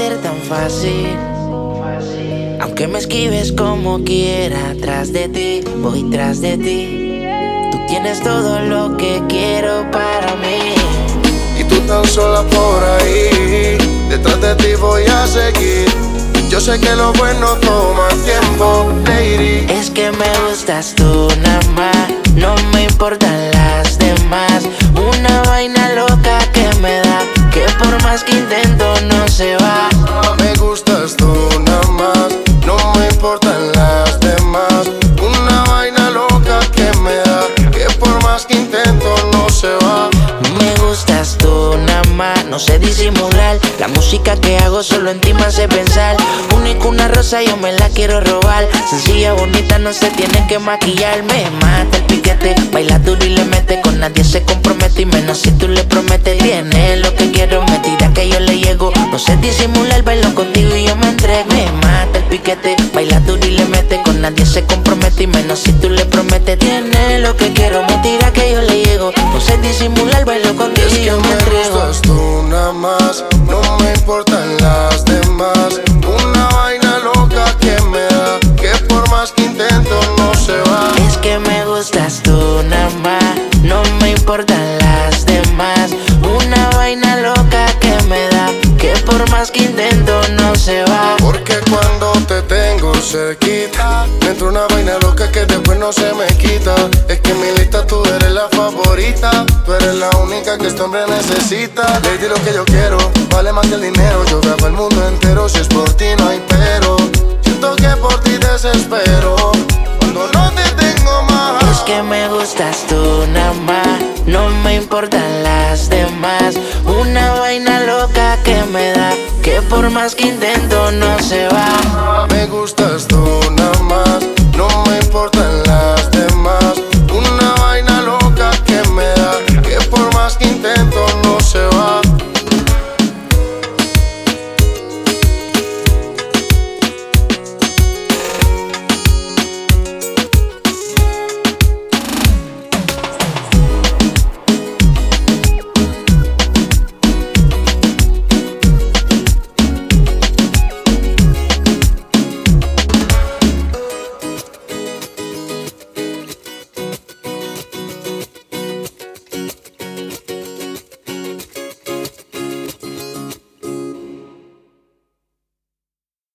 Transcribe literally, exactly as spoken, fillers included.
ser tan fácil. Aunque me esquives como quiera, tras de ti, voy tras de ti. Tú tienes todo lo que quiero para mí. Y tú tan sola por ahí, detrás de ti voy a seguir. Yo sé que lo bueno toma tiempo, lady. Es que me gustas tú nada más, no me importan las demás. Una vaina loca que me da, que por más que intento no se va. Me gustas tú nada más, no me importan las demás. Una vaina loca que me da, que por más que intento no se va. Me gustas tú nada más, no sé disimular. La música que hago solo en ti me hace pensar. Única una rosa, yo me la quiero robar. Sencilla, bonita, no se tiene que maquillar. Me mata el piquete, baila duro y le mete. Con nadie se compromete y menos si tú le prometes. Tiene lo que quiero, me tira que yo le llego. No sé disimular, bailo contigo y yo me entrego. Me mata el piquete, baila duro y le mete. Con nadie se compromete y menos si tú le prometes. Tiene lo que quiero, me tira que yo le llego. No sé disimular, bailo contigo y yo me entrego. Me gustas tú nada más, no me importan las demás. Una vaina loca que me da, que por más que intento no se va. Es que me gustas tú nada más, no me importan las demás. Una vaina loca que me da, que por más que intento no se va. Porque cuando te tengo cerquita, me entra una vaina loca que después no se me quita. Es que en mi lista tú eres la favorita, tú eres la única que este hombre necesita. Lady, lo que yo quiero vale más que el dinero. Yo grabo el mundo entero, si es por ti no hay pero. Siento que por ti desespero cuando no te tengo más. Es que me gustas tú nada más, no me importan las demás. Una vaina loca que me da, que por más que intento no se va. Me gustas tú nada más,